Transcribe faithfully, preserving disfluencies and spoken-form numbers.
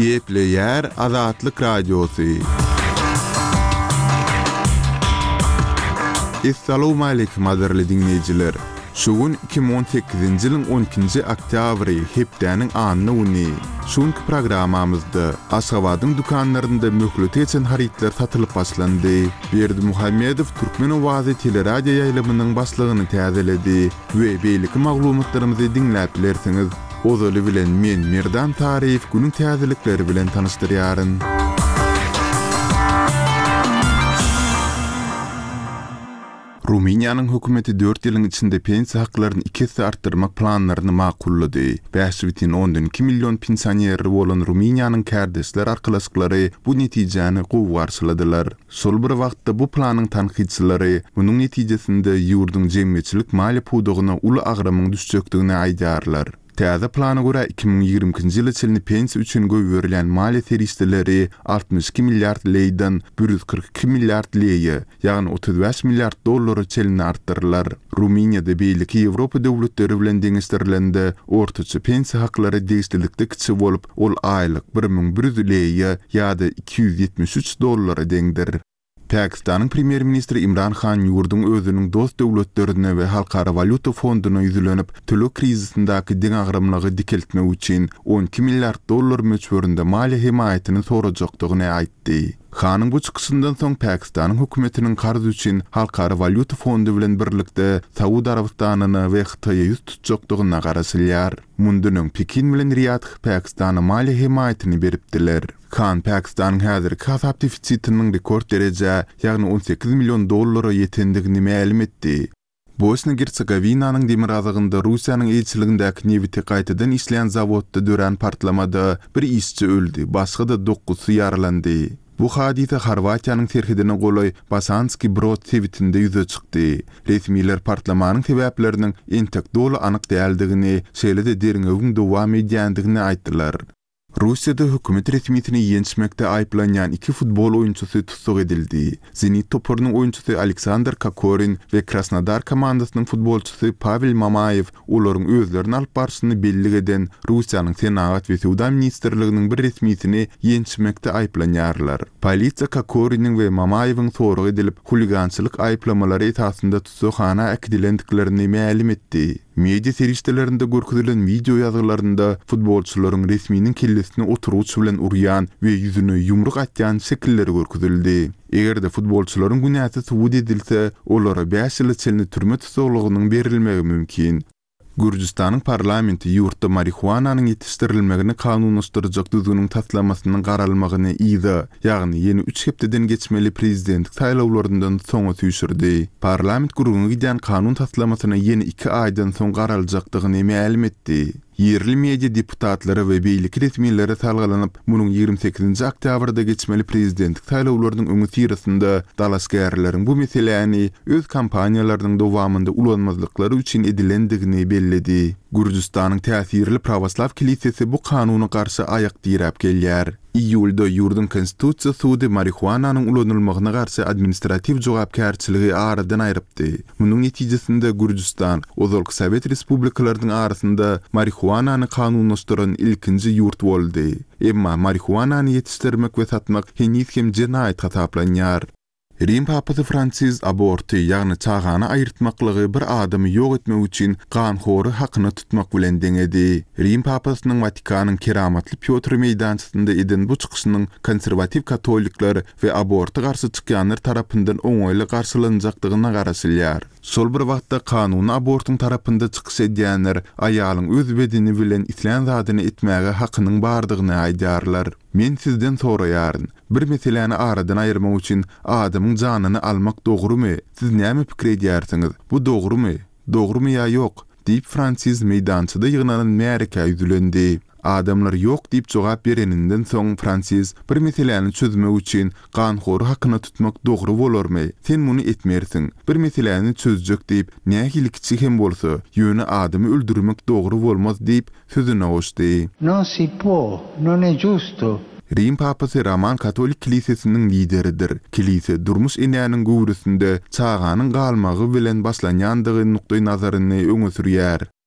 Gepleyer Azatlyk Radiosu. Assalamu alaykum aderli dinleyijiler. Şugun iki bin on sekizinji ýylyň on ikinji oktýabry hepdäniň anyny uny. Şuňky programmamyzda Aşgabatyň dukanlarynda möhlet için haritler satylyp başlandy. Berdi Muhammedow Türkmen owazy teleradio ýaýlamynyň başlygyny täzeledi we beýleki maglumatlarymyzy dinläp bilersiňiz. Ozaly bilen men Merdan Taryf günüň täzelikleri bilen tanışdyrýaryn. Ruminiýanyň hökümeti dört ýylyň içinde pensiýa haklaryny iki hisse artdyrmak planlaryny makullady. beş бүтүн oňdan iki million pensioner bolan Ruminiýanyň kärdeşler arkalaşyklary bu netijäni gowy garşyladylar. Şol bir wagtda bu planyň tanqidçilary munyň netijesinde ýurdun jemgyýetçilik mali pudugyna uly agrymyň düşjekdigini aýdarlar. Täze plana görä iki bin ýigrimkinji ýyl içinde pensiýa üçin göwürilen mali terişleri altmış iki milliard leydan bir yüz kırk iki milliard leýe, ýagny otuz beş milliard dollary çelini artdyrlar. Ruminiýada beýleki Ýewropa döwletleri bilen deňişdirilende ortaça pensiýa haklary deýişdilikde kiçi bolup, ol aýlyk bir min bir yüz leýe ýa-da iki yüz ýetmiş üç dollara deňdir. Pakistanyň premier ministri Imran Khan ýurdun özüniň dost döwletlerine we Halkara Valyuta Fonduna ýüzlenip tölek krizisindaky deň agrymlygy dikeltmek üçin on iki milliard dollar möçberinde mali himayatyny sorajakdygyny aýtdy. Khanyň bu çykyşyndan soň Pakistanyň hökümetiniň garz üçin Halkara Valyuta Fondu bilen birlikde Saudi Arabistanyny we Hytaýa ýüz tutjakdygyna garaşylýar. Mundunyň Pekin bilen Riyad Pakistana mali himayatyny beripdiler. Khan Pakistanyň häzirki kasap defisitiniň rekord derece, ýagny on sekiz million dollara ýetendigini ma'lum etdi. Bosna-Hersegovinanyň demir azygynda Russiýanyň elçiligindäki newiti gaýtadan işleýän zawodda dören partlamada bir işçi öldü, başga da dokuz ýaralandy. Bu hadise Horwatiýanyň terhidine golay Bosanski Brod tewitinde ýüze çykdy. Resmiler partlamanyň sebäpleriniň entek dolu anyk däldigini, şeýle-de derin öwün dowam edýändigini aýtdylar. Russiýada hökümet resmiýetini ýençmekde aýplanýan iki futbol oýunçusy tutsak edildi. Zenit topurynyň oýunçusy Aleksandr Kokorin we Krasnodar komandasynyň futbolçusy Pavel Mamayev olaryň özlerini alyp barşyny belli eden Russiýanyň Senat we Suda ministrliginiň bir resmiýetini ýençmekde aýplanýarlar. Polisiýa Kokoriniň we Mamayewiň sorag edilip huligançylyk aýplamalary esasında tutsakhana akdilendiklerini ma'lum etdi. Media serişdelerinde görkezülen video ýazylarynda futbolçularyň resmiýiniň kellesini oturuş bilen urýan we ýüzüne ýumruk atýan şekilleri görkezildi. Egerde futbolçularyň günäti subut edilse, olara beş ýyl çelini türme tutsaklagynyň berilmegi mümkin. Gürjistanyň parlamenti ýurtda marihuananyň ýetişdirilmegini kanunlaşdyrjak düzgünüň taslamasynyň garalmagyny ýa-da, ýagny ýeni üç hepdeden geçmeli prezidentlik saýlawlaryndan soňa süýşürdi. Parlament gurugyny giden kanun taslamasyny ýeni iki aýdan soň garaljakdygyny ma'lum etdi. Yerli media deputatlary we beýleki resmiýetleri salgylanyp, munyň ýigrimine sekizinji oktýabrda geçmeli prezidentlik saýlawlarynyň öňü tirasynda dalaşgärleriň bu meseleni öz kampaniýalarynyň dowamynda ulanmazlyklary üçin edilendigini belledi. Gürjistanyň täsirli prawaslaw kilisiýasy bu kanuny garşy aýak dirap gelýär. İýulda ýurdun konstitusiýa sudy marihuananyň ulanylmagyna garşy administrativ jogapkärçiligi aradan aýrypdy. Munyň netijesinde Gürjistan ozalky Sowet respublikalarynyň arasynda marihuanany kanunlaşdyran ilkinji ýurt boldy. Emma marihuanany ýetişdirmek we satmak henüz hem jinaýat hasaplanýar. Rim papasy Fransiz aborty, ýagny çagany aýyrtmaklygy bir adamy ýok etmek üçin ganhory hakyny tutmak bilen deňedi. Rim papasynyň Vatikanyň keramatly Piotr meýdançysynda eden bu çykyşynyň konservativ katolikler we aborty garşy çykýanlar tarapyndan oňoýly garşylanjakdygyna garaşylýar. Şol bir wagtda kanuny abortyň tarapynda çykyş edýänler aýalyň öz bedeni bilen islen zadyny etmäge hakynyň bardygyny aýdarlar. Men sizden soraýaryn, bir meseleni aradan aýyrmak üçin adamyň janyny almak dogrumy? Siz näme pikir edýärsiňiz? Bu dogrumy? Dogrumy ýa ýok? Diýip Fransiz meýdançyda ýygnanan märke ýüzlendi. Adamlar ýok diýip jogap bereninden soň Fransiz bir meseleni çözmek üçin ganhory hakyny tutmak dogry bolarmy? Sen muny etmersiň. Bir meseleni çözjek diýip nähili hem bolsa, ýöne adamy öldürmek dogry bolmaz diýip sözüne goşdy. Non si può, non è giusto. Rim papasy Roman Katolik Kilisesiniň lideridir. Kilise durmuş enäniň gowrusynda çaganyň galmagy bilen başlanýandygy nukdaý nazaryny öňe sürýär.